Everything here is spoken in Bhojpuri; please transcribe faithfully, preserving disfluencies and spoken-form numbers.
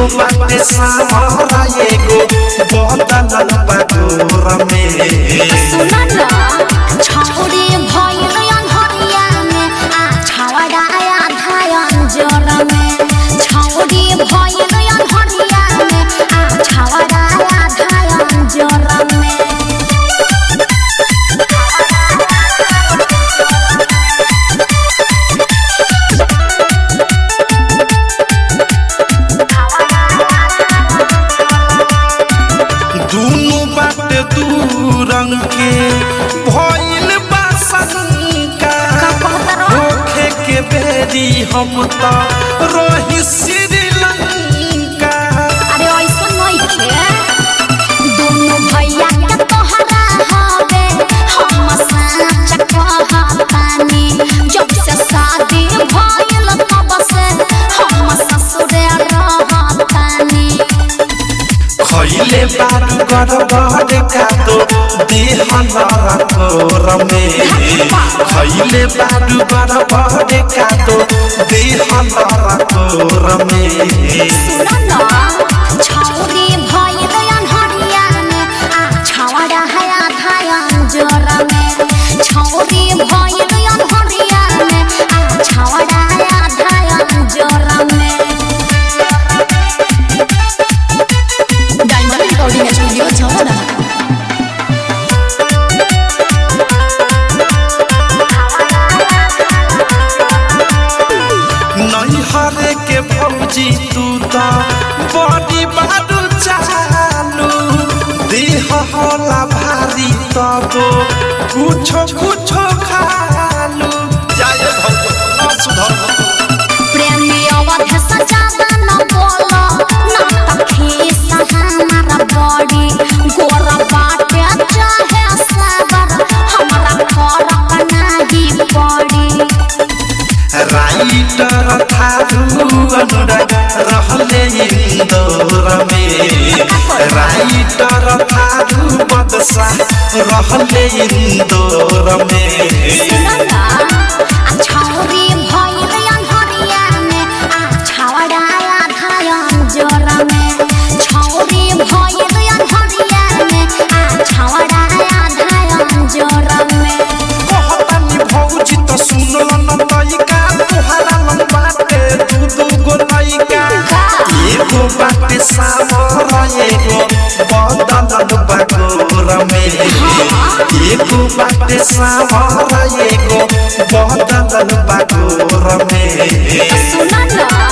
बाटे सामरा एगो बदलल बागोर में सुना ना छौरी भइल अनहरिया में आ छौड़ा आधा अंजोर में छौरी भइल अनहरिया में आ छौड़ा आधा अंजोर में रंग के भइल बासंका होखे के बेरी हम त रही श्रीलंका अरे ऐसा नहीं के दोनों भैया के तोहरा हवे हम सच कहतानी जब से शादी भइल तब से हम ससुरे रहतानी खइले बारू गड़बड़ का तो देहनरा तोर में खइले बारू गड़बड़ का तो देहनरा तोर में सुना ना छौरी भइल अनहरिया में आ छौड़ा आधा अंजोर में छौरी भइल अनहरिया में आ छौड़ा आधा अंजोर में रिकॉर्डिंग स्टूडियो छौड़ा नहीं हरे के भौजी तू तो बड़ी बाडू चालू देह होला भारी तब कुछो कुछो खालू जाए भौजी न सुधर प्रेमी अवध सजादा न बोलो न तखी सहारा बड़ी गोरा बाटे चाहे सागर हमरा फरक नहीं पड़ी राइटर थारू अनुराग रहले इंदौर में राइटर थारू बदसा रहले इंदौर में सुना ना छौरी भइल अनहरिया में आ छौड़ा आधा अंजोर में छौरी भइल अनहरिया में आ छौड़ा आधा अंजोर में कहतानी भौजी त सुनल न तइका तोहरा मन बाटे दू दू गो लइका एगो बाटे सामरा एगो बदलल बागोर में एगो बाटे सामरा एगो बदलल बागोर में सुना ना